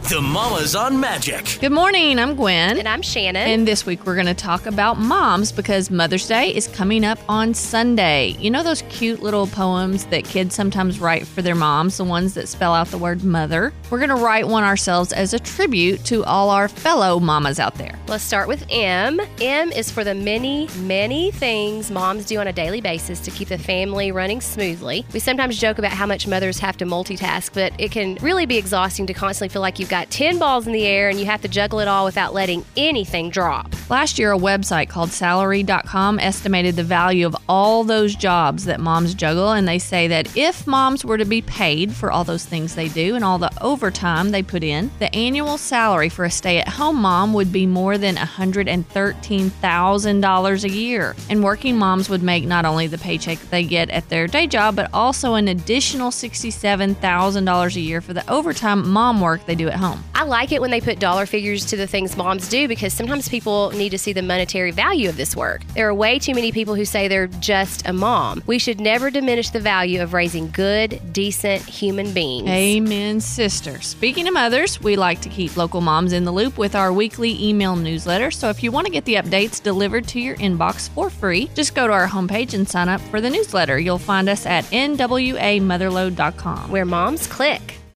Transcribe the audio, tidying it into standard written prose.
The Mamas on Magic. Good morning, I'm Gwen. And I'm Shannon. And this week we're going to talk about moms because Mother's Day is coming up on Sunday. You know those cute little poems that kids sometimes write for their moms, the ones that spell out the word mother? We're going to write one ourselves as a tribute to all our fellow mamas out there. Let's start with M. M is for the many, many things moms do on a daily basis to keep the family running smoothly. We sometimes joke about how much mothers have to multitask, but it can really be exhausting to constantly feel like you've got 10 balls in the air and you have to juggle it all without letting anything drop. Last year, a website called Salary.com estimated the value of all those jobs that moms juggle, and they say that if moms were to be paid for all those things they do and all the overtime they put in, the annual salary for a stay-at-home mom would be more than $113,000 a year. And working moms would make not only the paycheck they get at their day job, but also an additional $67,000 a year for the overtime mom work they do at home. I like it when they put dollar figures to the things moms do because sometimes people need to see the monetary value of this work. There are way too many people who say they're just a mom. We should never diminish the value of raising good, decent human beings. Amen, sister. Speaking of mothers, we like to keep local moms in the loop with our weekly email newsletter. So if you want to get the updates delivered to your inbox for free, just go to our homepage and sign up for the newsletter. You'll find us at nwamotherload.com. Where moms click.